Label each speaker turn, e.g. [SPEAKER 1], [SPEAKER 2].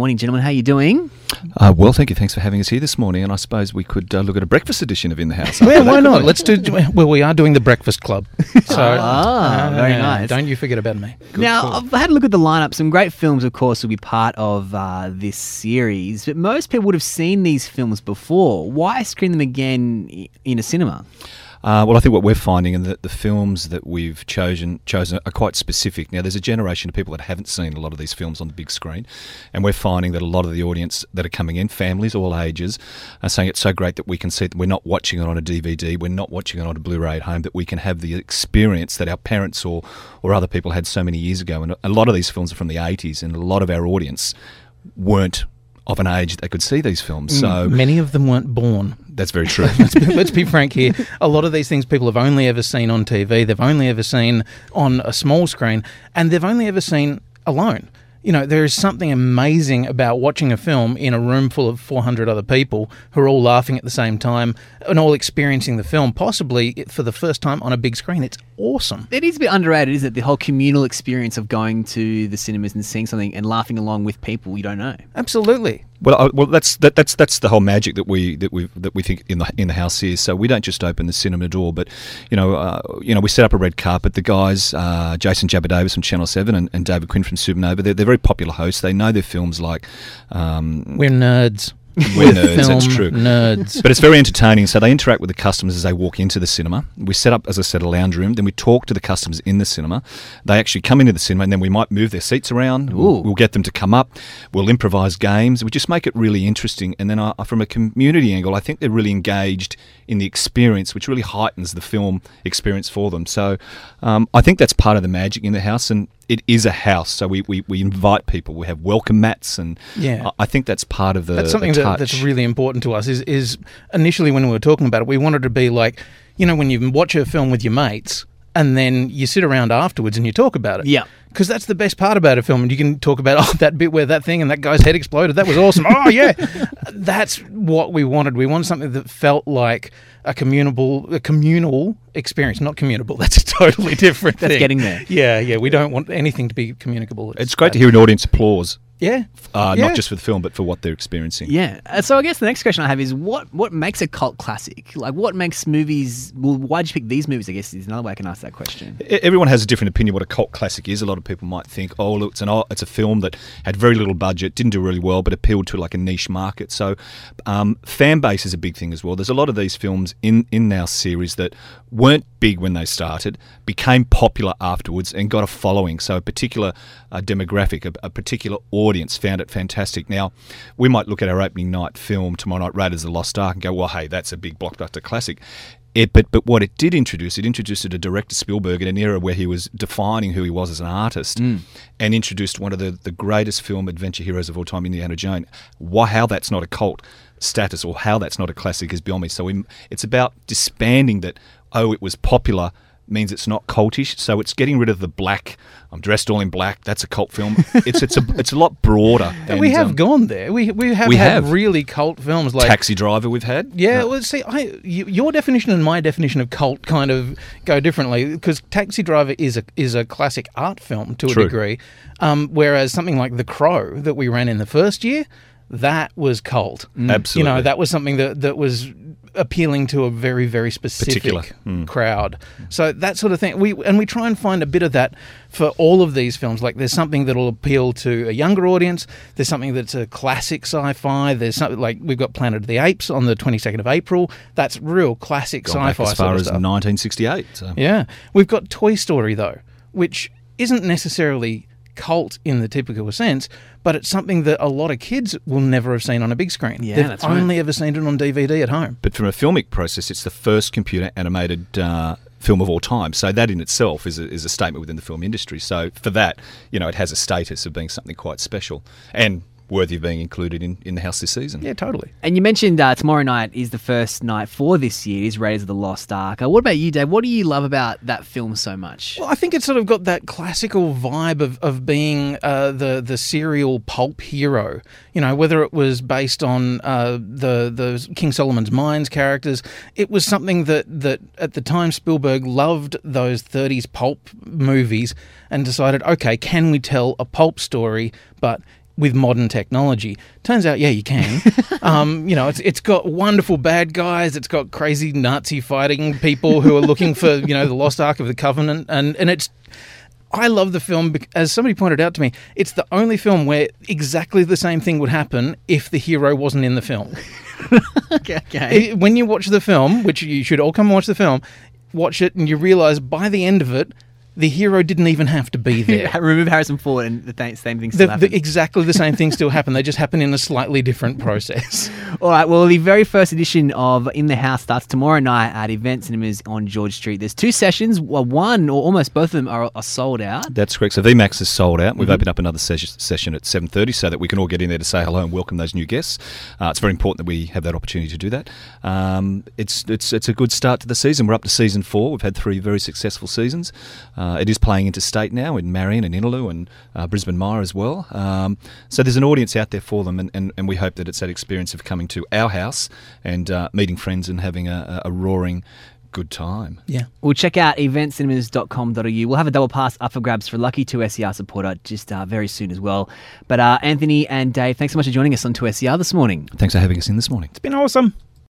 [SPEAKER 1] morning, gentlemen. How are you doing?
[SPEAKER 2] Well, thank you. Thanks for having us here this morning. And I suppose we could look at a breakfast edition of In the House.
[SPEAKER 3] Well, why not? Let's do. Well, we are doing the Breakfast Club. So,
[SPEAKER 1] very nice.
[SPEAKER 3] Don't you forget about me.
[SPEAKER 1] Now, I've had a look at the lineup. Some great films, of course, will be part of this series. But most people would have seen these films before. Why screen them again in a cinema?
[SPEAKER 2] Well, I think what we're finding and that the films that we've chosen are quite specific. Now, there's a generation of people that haven't seen a lot of these films on the big screen, and we're finding that a lot of the audience that are coming in, families, all ages, are saying it's so great that we can see that we're not watching it on a DVD, we're not watching it on a Blu-ray at home, that we can have the experience that our parents or other people had so many years ago. And a lot of these films are from the 80s, and a lot of our audience weren't of an age that they could see these films. So
[SPEAKER 3] many of them weren't born.
[SPEAKER 2] That's very true.
[SPEAKER 3] Let's be frank here. A lot of these things people have only ever seen on TV. They've only ever seen on a small screen, and they've only ever seen alone. You know, there is something amazing about watching a film in a room full of 400 other people who are all laughing at the same time and all experiencing the film, possibly for the first time on a big screen. It's awesome.
[SPEAKER 1] It is a bit underrated, isn't it? The whole communal experience of going to the cinemas and seeing something and laughing along with people you don't know.
[SPEAKER 3] Absolutely.
[SPEAKER 2] Well, that's the whole magic that we think in the house is. So we don't just open the cinema door, but we set up a red carpet. The guys, Jason Jabba-Davis from Channel 7 and David Quinn from Supernova, they're very popular hosts. They know their films like
[SPEAKER 3] we're nerds.
[SPEAKER 2] We're nerds, that's true.
[SPEAKER 3] Nerds.
[SPEAKER 2] But it's very entertaining. So they interact with the customers as they walk into the cinema. We set up, as I said, a lounge room. Then we talk to the customers in the cinema. They actually come into the cinema, and then we might move their seats around. We'll get them to come up. We'll improvise games. We just make it really interesting. And then from a community angle, I think they're really engaged in the experience, which really heightens the film experience for them. So I think that's part of the magic in the house. And it is a house, so we invite people. We have welcome mats, and I think that's part of
[SPEAKER 3] that's something that's really important to us. Is initially when we were talking about it, we wanted to be like, you know, when you watch a film with your mates, and then you sit around afterwards and you talk about it.
[SPEAKER 1] Yeah.
[SPEAKER 3] Because that's the best part about a film. And you can talk about, that bit where that thing and that guy's head exploded. That was awesome. Oh, yeah. That's what we wanted. We wanted something that felt like a communal experience. Not communicable. That's a totally different thing.
[SPEAKER 1] That's getting there.
[SPEAKER 3] Yeah. We don't want anything to be communicable.
[SPEAKER 2] It's great to hear an audience applause.
[SPEAKER 3] Yeah.
[SPEAKER 2] Not just for the film, but for what they're experiencing.
[SPEAKER 1] Yeah. So I guess the next question I have is what makes a cult classic? Like, what makes movies... Well, why'd you pick these movies, I guess, is another way I can ask that question.
[SPEAKER 2] Everyone has a different opinion what a cult classic is. A lot of people might think, look, it's a film that had very little budget, didn't do really well, but appealed to like a niche market. So fan base is a big thing as well. There's a lot of these films in our series that weren't big when they started, became popular afterwards and got a following. So a particular demographic, a particular audience found it fantastic. Now, we might look at our opening night film, Tomorrow Night Raiders of the Lost Ark, and go, well, hey, that's a big blockbuster classic. But what it did introduce, it introduced it to director Spielberg in an era where he was defining who he was as an artist and introduced one of the greatest film adventure heroes of all time, Indiana Jones. How that's not a cult status or how that's not a classic is beyond me. So it's about disbanding that, it was popular, means it's not cultish. So it's getting rid of the black, I'm dressed all in black, that's a cult film. It's a lot broader.
[SPEAKER 3] And we have gone there. We have had really cult films like
[SPEAKER 2] Taxi Driver we've had.
[SPEAKER 3] Yeah, well, see, your definition and my definition of cult kind of go differently, because Taxi Driver is a classic art film to a degree, whereas something like The Crow that we ran in the first year, that was cult.
[SPEAKER 2] Absolutely.
[SPEAKER 3] You know, that was something that was appealing to a very, very specific crowd. So that sort of thing. We try and find a bit of that for all of these films. Like, there's something that'll appeal to a younger audience. There's something that's a classic sci-fi. There's something like we've got Planet of the Apes on the 22nd of April. That's real classic sci-fi
[SPEAKER 2] back as far
[SPEAKER 3] sort of
[SPEAKER 2] as
[SPEAKER 3] stuff.
[SPEAKER 2] 1968. So.
[SPEAKER 3] Yeah. We've got Toy Story, though, which isn't necessarily cult in the typical sense, but it's something that a lot of kids will never have seen on a big screen.
[SPEAKER 1] Yeah,
[SPEAKER 3] They've
[SPEAKER 1] that's right.
[SPEAKER 3] only ever seen it on DVD at home.
[SPEAKER 2] But from a filmic process, it's the first computer animated film of all time. So that in itself is a statement within the film industry. So for that, it has a status of being something quite special and worthy of being included in the house this season.
[SPEAKER 3] Yeah, totally.
[SPEAKER 1] And you mentioned tomorrow night is the first night for this year, is Raiders of the Lost Ark. What about you, Dave? What do you love about that film so much?
[SPEAKER 3] Well, I think it's sort of got that classical vibe of being the serial pulp hero. Whether it was based on the King Solomon's Mines characters, it was something that at the time Spielberg loved those 30s pulp movies and decided, okay, can we tell a pulp story, but with modern technology. Turns out, yeah, you can. It's got wonderful bad guys. It's got crazy Nazi fighting people who are looking for, the lost Ark of the Covenant. And it's... I love the film, as somebody pointed out to me, it's the only film where exactly the same thing would happen if the hero wasn't in the film.
[SPEAKER 1] Okay.
[SPEAKER 3] When you watch the film, which you should all come and watch the film, watch it and you realise by the end of it, the hero didn't even have to be there.
[SPEAKER 1] Remove Harrison Ford and the same thing still happens.
[SPEAKER 3] Exactly the same thing still happen. They just happen in a slightly different process.
[SPEAKER 1] All right, well, the very first edition of In the House starts tomorrow night at Event Cinemas on George Street. There's 2 sessions. Well, one or almost both of them are sold out.
[SPEAKER 2] That's correct. So VMAX is sold out. We've opened up another session at 7:30 so that we can all get in there to say hello and welcome those new guests. It's very important that we have that opportunity to do that. It's a good start to the season. We're up to season 4. We've had 3 very successful seasons. It is playing interstate now in Marion and Innaloo and Brisbane Mire as well. So there's an audience out there for them, and we hope that it's that experience of coming to our house and meeting friends and having a roaring good time.
[SPEAKER 3] Yeah.
[SPEAKER 1] We'll check out eventcinemas.com.au. We'll have a double pass up for grabs for a lucky 2SER supporter just very soon as well. But Anthony and Dave, thanks so much for joining us on 2SER this morning.
[SPEAKER 2] Thanks for having us in this morning.
[SPEAKER 3] It's been awesome.